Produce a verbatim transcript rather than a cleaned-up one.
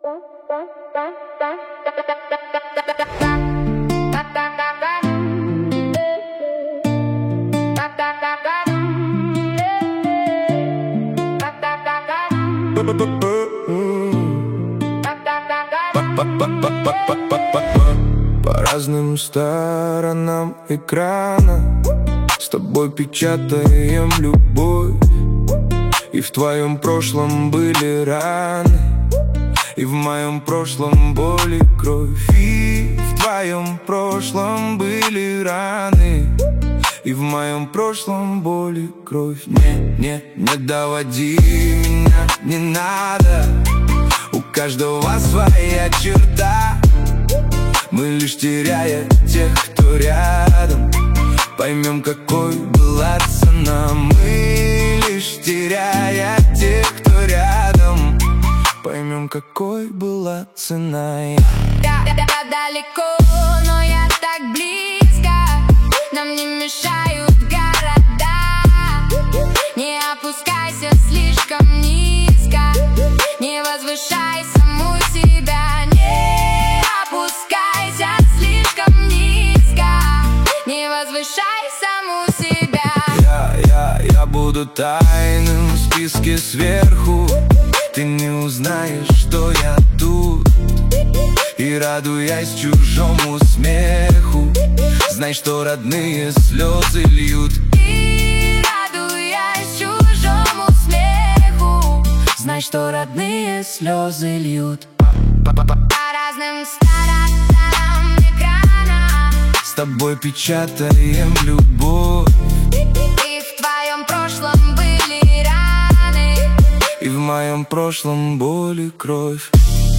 По разным сторонам экрана с тобой печатаем любовь. И в твоем прошлом были раны, и в моем прошлом боль и кровь. И в твоем прошлом были раны, и в моем прошлом боль и кровь. Не, не, не доводи меня, не надо. У каждого своя черта. Мы лишь теряя тех, кто рядом, поймем, какой была цена. Мы лишь теряя тех, кто рядом, поймем, какой была цена. Я, я, я далеко, но я так близко. Нам не мешают города. Не опускайся слишком низко, не возвышай саму себя. Не опускайся слишком низко, не возвышай саму себя. Я, я, я буду тайным в списке сверху. Ты не узнаешь, что я тут. И радуясь чужому смеху, знай, что родные слезы льют. И радуясь чужому смеху, знай, что родные слезы льют. По разным сторонам экрана с тобой печатаем любовь. И в твоем прошлом были раны, и в моем прошлом боль и кровь.